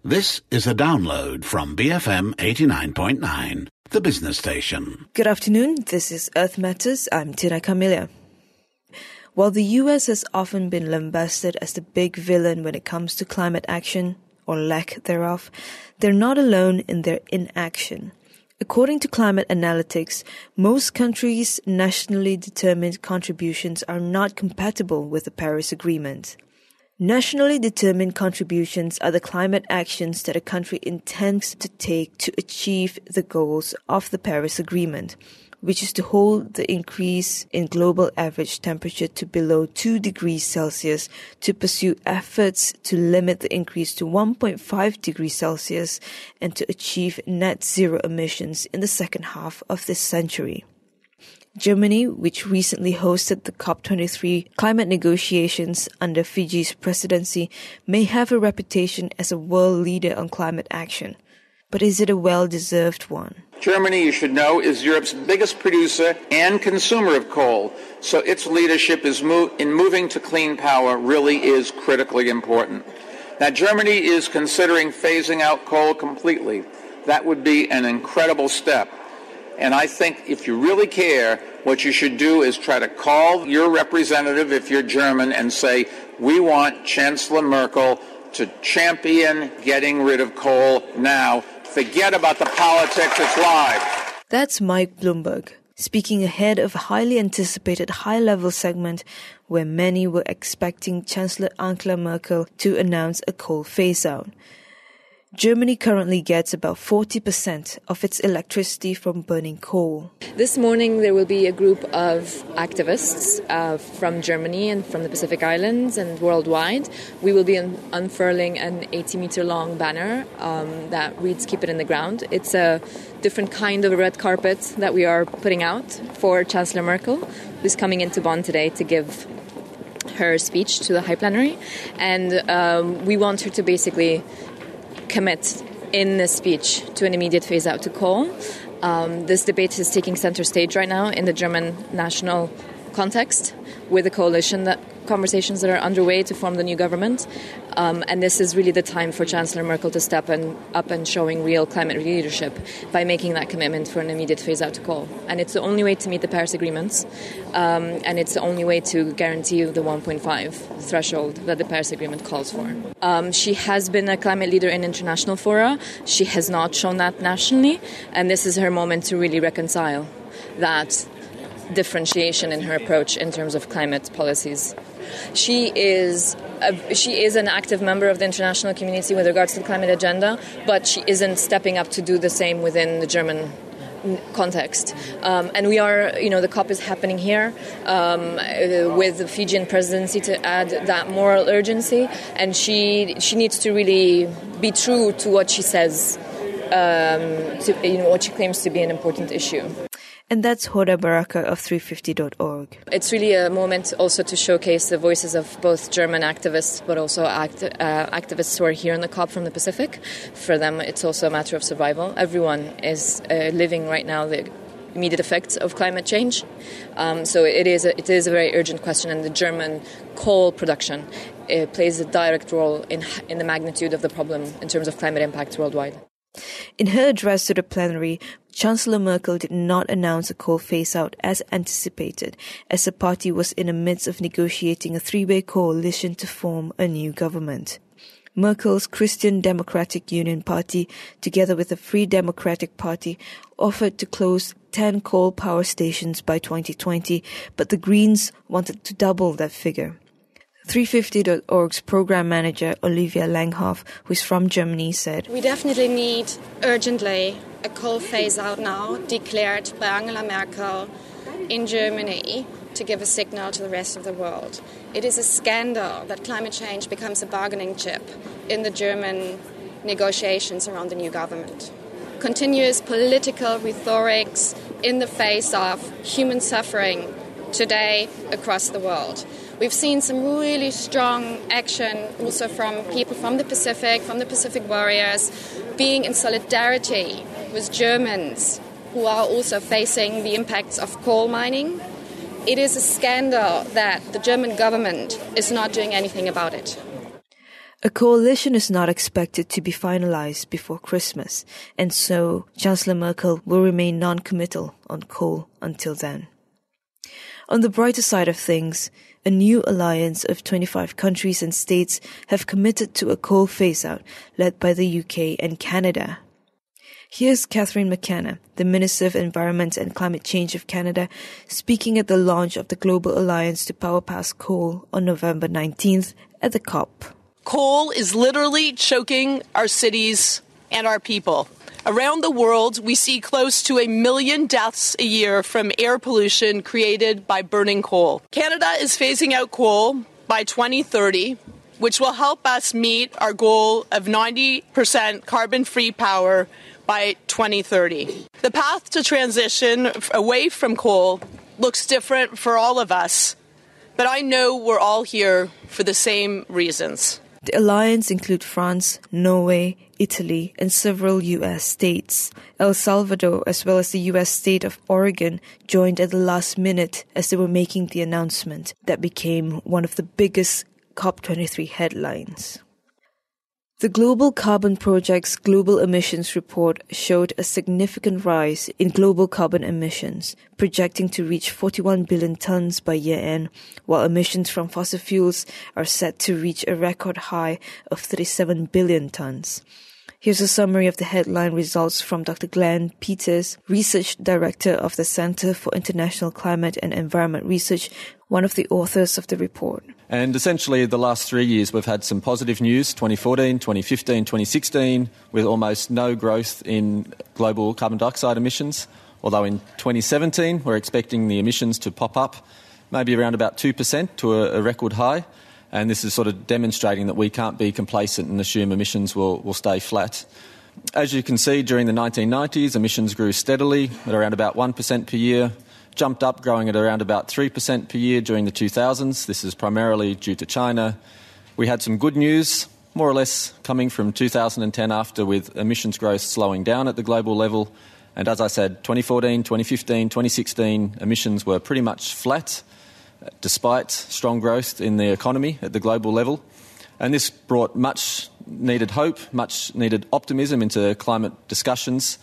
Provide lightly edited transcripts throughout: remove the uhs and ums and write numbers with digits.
This is a download from BFM 89.9, the business station. Good afternoon, this is Earth Matters. I'm Tina Camilla. While the US has often been lambasted as the big villain when it comes to climate action, or lack thereof, they're not alone in their inaction. According to Climate Analytics, most countries' nationally determined contributions are not compatible with the Paris Agreement. Nationally determined contributions are the climate actions that a country intends to take to achieve the goals of the Paris Agreement, which is to hold the increase in global average temperature to below 2 degrees Celsius, to pursue efforts to limit the increase to 1.5 degrees Celsius, and to achieve net zero emissions in the second half of this century. Germany, which recently hosted the COP23 climate negotiations under Fiji's presidency, may have a reputation as a world leader on climate action. But is it a well-deserved one? Germany, you should know, is Europe's biggest producer and consumer of coal, so its leadership in moving to clean power really is critically important. Now, Germany is considering phasing out coal completely. That would be an incredible step. And I think if you really care, what you should do is try to call your representative, if you're German, and say, we want Chancellor Merkel to champion getting rid of coal now. Forget about the politics, it's live. That's Mike Bloomberg, speaking ahead of a highly anticipated high-level segment where many were expecting Chancellor Angela Merkel to announce a coal phase-out. Germany currently gets about 40% of its electricity from burning coal. This morning there will be a group of activists from Germany and from the Pacific Islands and worldwide. We will be unfurling an 80-meter-long banner that reads "Keep it in the ground." It's a different kind of a red carpet that we are putting out for Chancellor Merkel, who's coming into Bonn today to give her speech to the High Plenary. And we want her to basically commit in this speech to an immediate phase out to coal. This debate is taking center stage right now in the German national context with the coalition conversations that are underway to form the new government. And this is really the time for Chancellor Merkel to step up and showing real climate leadership by making that commitment for an immediate phase out to coal. And it's the only way to meet the Paris agreements. And it's the only way to guarantee the 1.5 threshold that the Paris Agreement calls for. She has been a climate leader in international fora. She has not shown that nationally. And this is her moment to really reconcile that differentiation in her approach in terms of climate policies. She is an active member of the international community with regards to the climate agenda, but she isn't stepping up to do the same within the German context. And we are, the COP is happening here with the Fijian presidency to add that moral urgency, and she needs to really be true to what she says, what she claims to be an important issue. And that's Hoda Baraka of 350.org. It's really a moment also to showcase the voices of both German activists, but also activists who are here in the COP from the Pacific. For them, it's also a matter of survival. Everyone is living right now the immediate effects of climate change. So it is a very urgent question, and the German coal production plays a direct role in the magnitude of the problem in terms of climate impact worldwide. In her address to the plenary, Chancellor Merkel did not announce a coal phase-out as anticipated, as the party was in the midst of negotiating a three-way coalition to form a new government. Merkel's Christian Democratic Union Party, together with the Free Democratic Party, offered to close 10 coal power stations by 2020, but the Greens wanted to double that figure. 350.org's program manager Olivia Langhoff, who's from Germany, said, "We definitely need urgently a coal phase-out now, declared by Angela Merkel in Germany, to give a signal to the rest of the world. It is a scandal that climate change becomes a bargaining chip in the German negotiations around the new government. Continuous political rhetorics in the face of human suffering today across the world. We've seen some really strong action also from people from the Pacific warriors, being in solidarity with Germans who are also facing the impacts of coal mining. It is a scandal that the German government is not doing anything about it." A coalition is not expected to be finalized before Christmas, and so Chancellor Merkel will remain non-committal on coal until then. On the brighter side of things, a new alliance of 25 countries and states have committed to a coal phase-out led by the UK and Canada. Here's Catherine McKenna, the Minister of Environment and Climate Change of Canada, speaking at the launch of the Global Alliance to Power Past Coal on November 19th at the COP. Coal is literally choking our cities and our people. Around the world, we see close to 1 million deaths a year from air pollution created by burning coal. Canada is phasing out coal by 2030, which will help us meet our goal of 90% carbon-free power by 2030. The path to transition away from coal looks different for all of us, but I know we're all here for the same reasons. The alliance includes France, Norway, Italy, and several U.S. states. El Salvador, as well as the U.S. state of Oregon, joined at the last minute as they were making the announcement that became one of the biggest COP23 headlines. The Global Carbon Project's Global Emissions Report showed a significant rise in global carbon emissions, projecting to reach 41 billion tons by year-end, while emissions from fossil fuels are set to reach a record high of 37 billion tons. Here's a summary of the headline results from Dr. Glenn Peters, Research Director of the Center for International Climate and Environment Research, one of the authors of the report. And essentially, the last 3 years, we've had some positive news, 2014, 2015, 2016, with almost no growth in global carbon dioxide emissions. Although in 2017, we're expecting the emissions to pop up maybe around about 2% to a record high. And this is sort of demonstrating that we can't be complacent and assume emissions will stay flat. As you can see, during the 1990s, emissions grew steadily at around about 1% per year, jumped up, growing at around about 3% per year during the 2000s. This is primarily due to China. We had some good news, more or less coming from 2010 after, with emissions growth slowing down at the global level. And as I said, 2014, 2015, 2016, emissions were pretty much flat, despite strong growth in the economy at the global level. And this brought much needed hope, much needed optimism into climate discussions,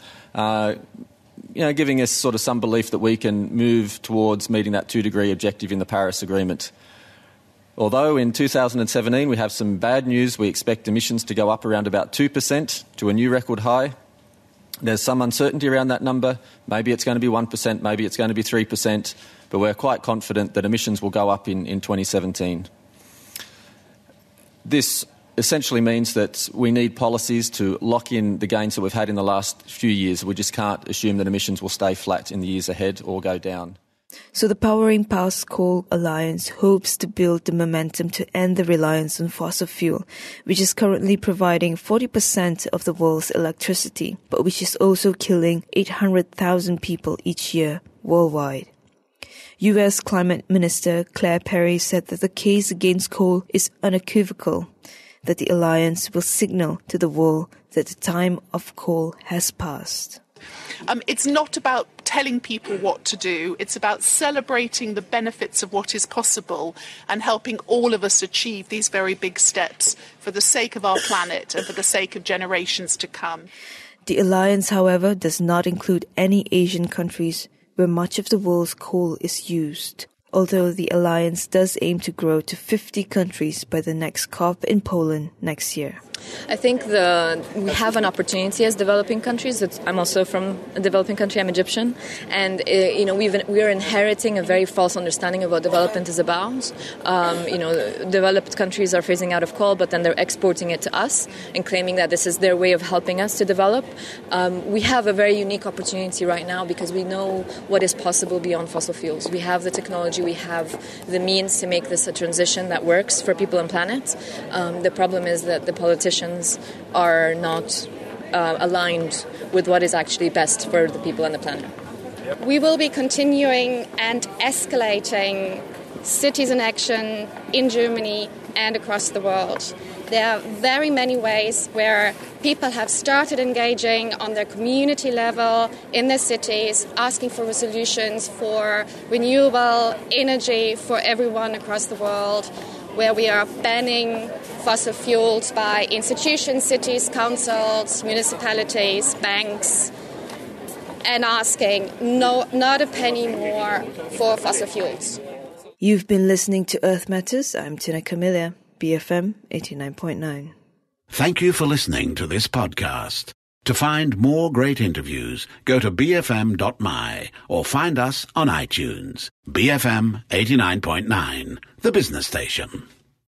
giving us sort of some belief that we can move towards meeting that 2-degree objective in the Paris Agreement. Although in 2017 we have some bad news, we expect emissions to go up around about 2% to a new record high. There's some uncertainty around that number. Maybe it's going to be 1%, maybe it's going to be 3%, but we're quite confident that emissions will go up in 2017. This essentially means that we need policies to lock in the gains that we've had in the last few years. We just can't assume that emissions will stay flat in the years ahead or go down. So the Powering Past Coal Alliance hopes to build the momentum to end the reliance on fossil fuel, which is currently providing 40% of the world's electricity, but which is also killing 800,000 people each year worldwide. U.S. Climate Minister Claire Perry said that the case against coal is unequivocal, that the alliance will signal to the world that the time of coal has passed. It's not about telling people what to do. It's about celebrating the benefits of what is possible and helping all of us achieve these very big steps for the sake of our planet and for the sake of generations to come. The alliance, however, does not include any Asian countries where much of the world's coal is used, although the alliance does aim to grow to 50 countries by the next COP in Poland next year. I think we have an opportunity as developing countries. I'm also from a developing country. I'm Egyptian, and we are inheriting a very false understanding of what development is about. Developed countries are phasing out of coal, but then they're exporting it to us and claiming that this is their way of helping us to develop. We have a very unique opportunity right now because we know what is possible beyond fossil fuels. We have the technology, we have the means to make this a transition that works for people and planet. The problem is that the politicians are not aligned with what is actually best for the people and the planet. We will be continuing and escalating citizen action in Germany and across the world. There are very many ways where people have started engaging on their community level in their cities, asking for solutions for renewable energy for everyone across the world, where we are banning fossil fuels by institutions, cities, councils, municipalities, banks, and asking not a penny more for fossil fuels. You've been listening to Earth Matters. I'm Tina Camilla, BFM 89.9. Thank you for listening to this podcast. To find more great interviews, go to bfm.my or find us on iTunes. BFM 89.9, the business station.